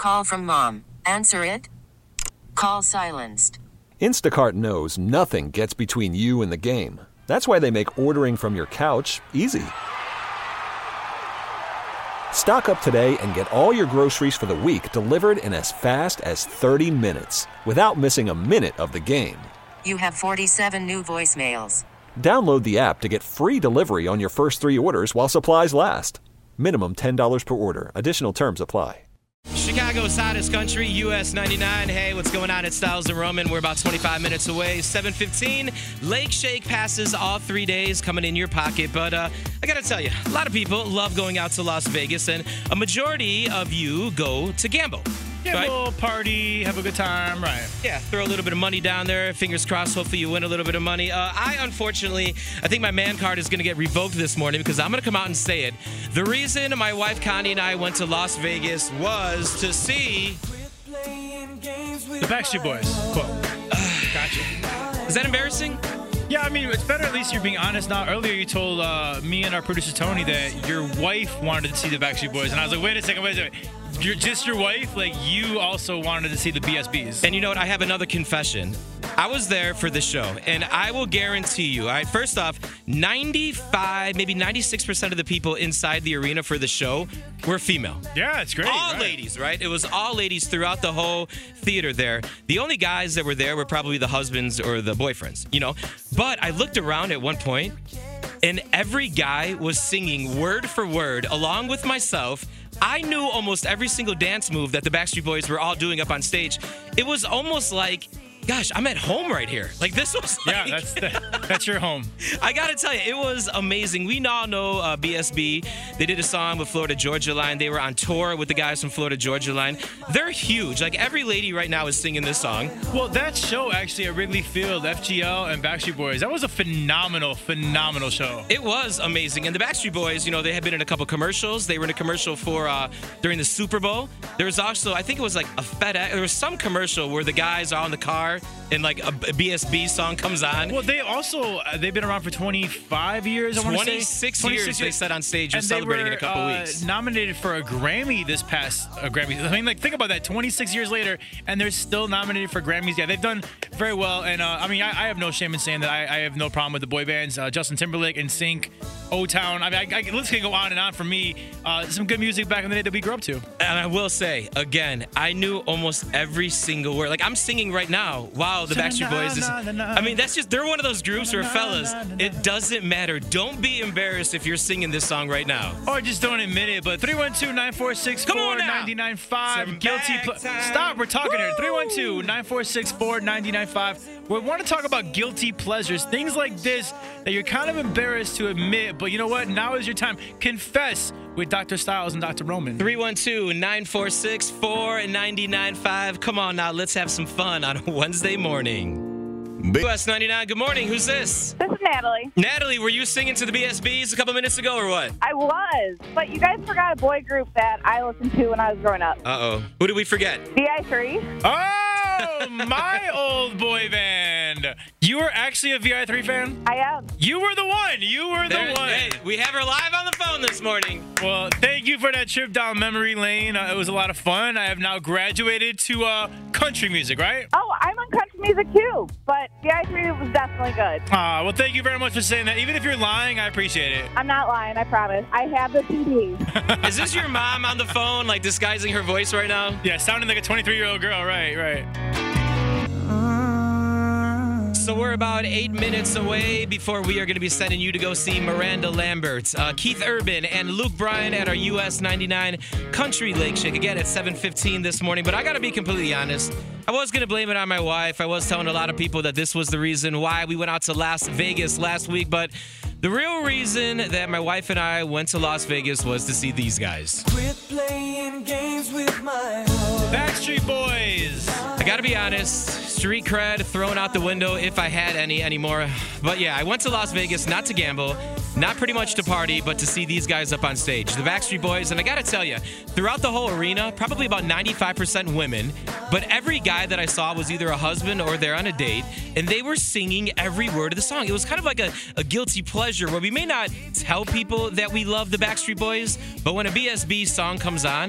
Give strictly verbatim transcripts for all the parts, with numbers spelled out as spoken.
Call from mom. Answer it. Call silenced. Instacart knows nothing gets between you and the game. That's why they make ordering from your couch easy. Stock up today and get all your groceries for the week delivered in as fast as thirty minutes without missing a minute of the game. You have forty-seven new voicemails. Download the app to get free delivery on your first three orders while supplies last. Minimum ten dollars per order. Additional terms apply. Chicago's hottest country, U S ninety-nine. Hey, what's going on? It's Styles and Roman. We're about twenty-five minutes away. seven fifteen. Lake Shake passes all three days coming in your pocket. But uh, I got to tell you, a lot of people love going out to Las Vegas, and a majority of you go to gamble. Gamble, right? party, have a good time, right? Yeah, throw a little bit of money down there. Fingers crossed, hopefully you win a little bit of money. Uh, I, unfortunately, I think my man card is going to get revoked this morning because I'm going to come out and say it. The reason my wife Connie and I went to Las Vegas was to see the Backstreet Boys. Quote. Gotcha. Is that embarrassing? Yeah, I mean, it's better at least you're being honest now. Earlier you told uh, me and our producer Tony that your wife wanted to see the Backstreet Boys. And I was like, wait a second, wait a second. You're just your wife? Like, you also wanted to see the B S Bs. And you know what? I have another confession. I was there for the show, and I will guarantee you, all right, first off, ninety-five, maybe ninety-six percent of the people inside the arena for the show were female. Yeah, it's great. All right. ladies, right? It was all ladies throughout the whole theater there. The only guys that were there were probably the husbands or the boyfriends, you know? But I looked around at one point, and every guy was singing word for word, along with myself. I knew almost every single dance move that the Backstreet Boys were all doing up on stage. It was almost like, gosh, I'm at home right here. Like, this was like... Yeah, that's the, that's your home. I got to tell you, it was amazing. We all know uh, B S B. They did a song with Florida Georgia Line. They were on tour with the guys from Florida Georgia Line. They're huge. Like, every lady right now is singing this song. Well, that show actually at Wrigley Field, F G L and Backstreet Boys, that was a phenomenal, phenomenal show. It was amazing. And the Backstreet Boys, you know, they had been in a couple commercials. They were in a commercial for uh, during the Super Bowl. There was also, I think it was like a FedEx. There was some commercial where the guys are in the car and like a B S B song comes on. Well, they also, uh, they've been around for twenty-five years, I want to say. twenty-six years they said on stage. You're and celebrating they were, in a couple uh, weeks. nominated for a Grammy this past uh, Grammy. I mean, like, think about that. twenty-six years later, and they're still nominated for Grammys. Yeah, they've done very well. And, uh, I mean, I, I have no shame in saying that I, I have no problem with the boy bands. Uh, Justin Timberlake, NSYNC, O-Town. I mean, I, I, let's go on and on for me. Uh, some good music back in the day that we grew up to. And I will say, again, I knew almost every single word. Like, I'm singing right now. Wow, the Backstreet Boys is... I mean, that's just, they're one of those groups where, fellas, it doesn't matter. Don't be embarrassed if you're singing this song right now. Or just don't admit it. But three one two, nine four six, four nine nine five. Guilty ple- Stop, we're talking here. three one two, nine four six, four nine nine five. We want to talk about guilty pleasures. Things like this that you're kind of embarrassed to admit. But you know what? Now is your time. Confess with Doctor Styles and Doctor Roman. three one two, nine four six, four nine nine five. Come on now, let's have some fun on a Wednesday morning. U S ninety-nine, good morning. Who's this? This is Natalie. Natalie, were you singing to the B S Bs a couple minutes ago or what? I was, but you guys forgot a boy group that I listened to when I was growing up. Uh-oh. Who did we forget? V I three. Oh, my old boy band. You were actually a V I three fan? I am. You were the one. You were the There- one. Hey, we have her live on the phone this morning. Well, thank you for that trip down memory lane. Uh, it was a lot of fun. I have now graduated to uh, country music, right? Oh, I'm on country music too, but V I three was definitely good. Ah, well, thank you very much for saying that. Even if you're lying, I appreciate it. I'm not lying, I promise. I have the C Ds. Is this your mom on the phone, like disguising her voice right now? Yeah, sounding like a twenty-three-year-old girl. Right, right. So we're about eight minutes away before we are going to be sending you to go see Miranda Lambert, uh, Keith Urban, and Luke Bryan at our U S ninety-nine Country Lake Shake. Again, at seven fifteen this morning. But I got to be completely honest. I was going to blame it on my wife. I was telling a lot of people that this was the reason why we went out to Las Vegas last week. But the real reason that my wife and I went to Las Vegas was to see these guys. Quit playing games with my heart. Backstreet Boys. I gotta be honest, street cred thrown out the window if I had any anymore. But yeah, I went to Las Vegas not to gamble, not pretty much to party, but to see these guys up on stage, the Backstreet Boys. And I gotta tell you, throughout the whole arena, probably about ninety-five percent women, but every guy that I saw was either a husband or they're on a date, and they were singing every word of the song. It was kind of like a, a guilty pleasure where we may not tell people that we love the Backstreet Boys, but when a B S B song comes on,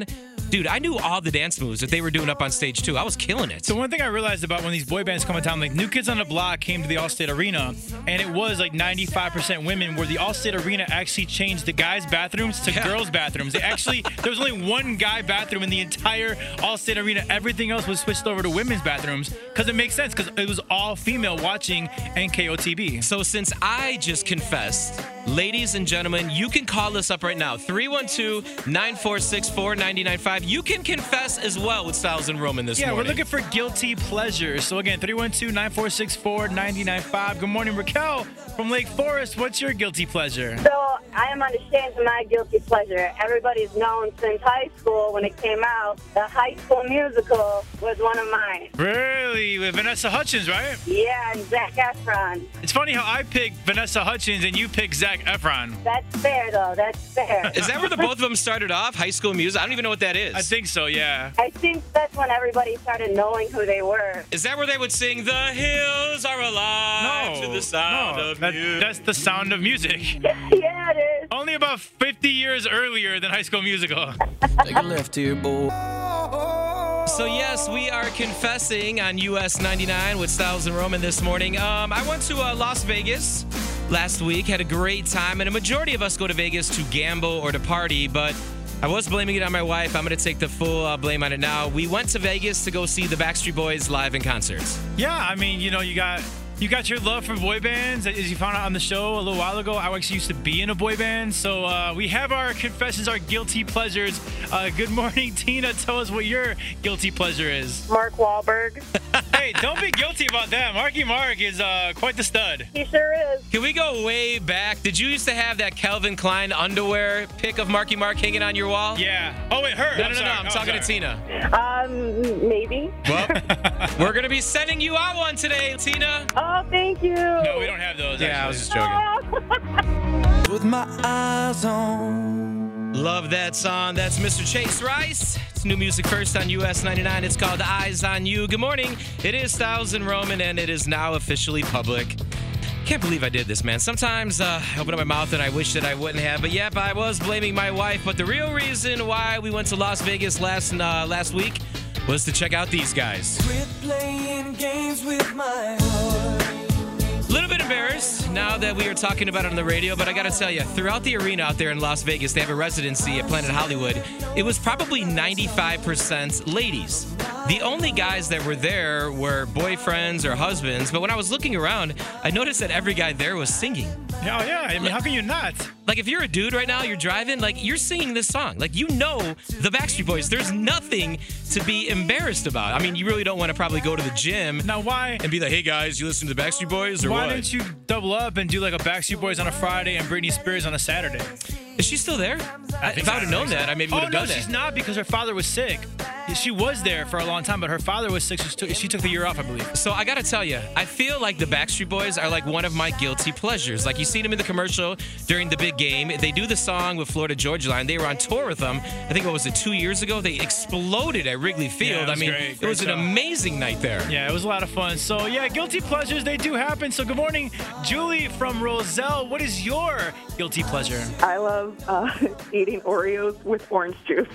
Dude, I knew all the dance moves that they were doing up on stage, too. I was killing it. So one thing I realized about when these boy bands come in town, like New Kids on the Block came to the Allstate Arena, and it was like ninety-five percent women, where the Allstate Arena actually changed the guys' bathrooms to Yeah. girls' bathrooms. They actually, there was only one guy bathroom in the entire Allstate Arena. Everything else was switched over to women's bathrooms, because it makes sense, because it was all female watching N K O T B. So since I just confessed, ladies and gentlemen, you can call us up right now, three one two, nine four six, four nine nine five. You can confess as well with Styles and Roman this Yeah, morning. we're looking for guilty pleasures. So again, three one two, nine four six, four nine nine five. Good morning, Raquel from Lake Forest. What's your guilty pleasure? So I am unashamed of my guilty pleasure. Everybody's known since high school when it came out. The High School Musical was one of mine. Really? With Vanessa Hudgens, right? Yeah, and Zac Efron. It's funny how I picked Vanessa Hudgens and you picked Zac Efron. That's fair, though. That's fair. Is that where the both of them started off? High School Music? I don't even know what that is. I think so, yeah. I think that's when everybody started knowing who they were. Is that where they would sing, "The hills are alive No. to the sound no, of that- music"? That's the Sound of Music. Yeah, it is. Only about fifty years earlier than High School Musical. Take a left here, boy. So yes, we are confessing on U S ninety-nine with Styles and Roman this morning. Um, I went to uh, Las Vegas last week, had a great time, and a majority of us go to Vegas to gamble or to party, but I was blaming it on my wife. I'm going to take the full uh, blame on it now. We went to Vegas to go see the Backstreet Boys live in concerts. Yeah, I mean, you know, you got you got your love for boy bands. As you found out on the show a little while ago, I actually used to be in a boy band. So uh, we have our confessions, our guilty pleasures. Uh, good morning, Tina. Tell us what your guilty pleasure is. Mark Wahlberg. Hey, don't be guilty about that. Marky Mark is uh, quite the stud. He sure is. Can we go way back? Did you used to have that Calvin Klein underwear pic of Marky Mark hanging on your wall? Yeah. Oh, wait, her. No, I'm no, no, sorry. no. I'm Oh, talking sorry. to Tina. Um, maybe. Well, we're going to be sending you out one today, Tina. Oh, thank you. No, we don't have those. Yeah, I actually. was just joking. With my eyes on. Love that song. That's Mister Chase Rice. It's new music first on U S ninety-nine. It's called Eyes on You. Good morning. It is Styles and Roman, and it is now officially public. Can't believe I did this, man. Sometimes uh, I open up my mouth and I wish that I wouldn't have. But yep, I was blaming my wife. But the real reason why we went to Las Vegas last uh, last week was to check out these guys. Quit playing games with my heart. A little bit embarrassed now that we are talking about it on the radio, but I gotta tell you, throughout the arena out there in Las Vegas, they have a residency at Planet Hollywood. It was probably ninety-five percent ladies. The only guys that were there were boyfriends or husbands, but when I was looking around, I noticed that every guy there was singing. Yeah, oh, yeah. I mean, how can you not? Like, if you're a dude right now, you're driving, like, you're singing this song. Like, you know the Backstreet Boys. There's nothing to be embarrassed about. I mean, you really don't want to probably go to the gym Now, why? and be like, hey, guys, you listen to the Backstreet Boys or Why what? didn't you double up and do like a Backstreet Boys on a Friday and Britney Spears on a Saturday? Is she still there? I if I would have known that, I maybe would Oh have no, done she's that. not, because her father was sick. She was there for a long time, but her father was sick. So she took, she took the year off, I believe. So I gotta tell you, I feel like the Backstreet Boys are like one of my guilty pleasures. Like, you seen them in the commercial during the big game. They do the song with Florida Georgia Line. They were on tour with them. I think, what was it, two years ago? They exploded at Wrigley Field. Yeah, it was I mean, great, it great was an show. amazing night there. Yeah, it was a lot of fun. So yeah, guilty pleasures, they do happen. So good morning, Julie from Roselle. What is your guilty pleasure? I love uh, eating Oreos with orange juice.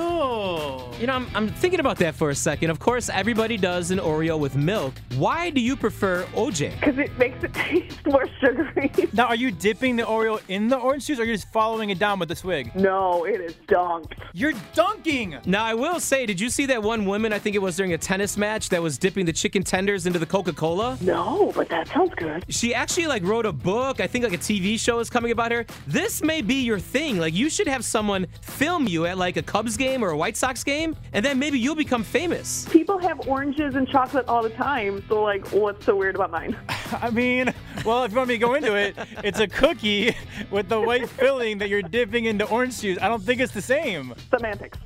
Ew. You know, I'm, I'm thinking about that for a second. Of course, everybody does an Oreo with milk. Why do you prefer O J? Because it makes it taste more sugary. Now, are you dipping the Oreo in the orange juice, or are you just following it down with the swig? No, it is dunked. You're dunking. Now, I will say, did you see that one woman, I think it was during a tennis match, that was dipping the chicken tenders into the Coca-Cola? No, but that sounds good. She actually, like, wrote a book. I think, like, a T V show is coming about her. This may be your thing. Like, you should have someone film you at, like, a Cubs game or a White Sox game, and then maybe you'll become famous. People have oranges and chocolate all the time, so, like, what's so weird about mine? I mean, well, if you want me to go into it, it's a cookie with the white filling that you're dipping into orange juice. I don't think it's the same. Semantics.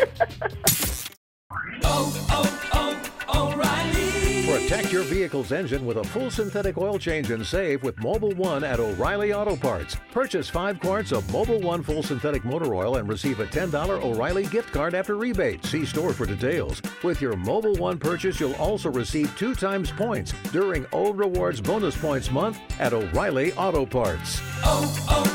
Oh, oh, oh, O'Reilly. Protect your vehicle's engine with a full synthetic oil change and save with Mobile One at O'Reilly Auto Parts. Purchase five quarts of Mobile One full synthetic motor oil and receive a ten dollars O'Reilly gift card after rebate. See store for details. With your Mobile One purchase, you'll also receive two times points during O Rewards Bonus Points Month at O'Reilly Auto Parts. Oh, oh,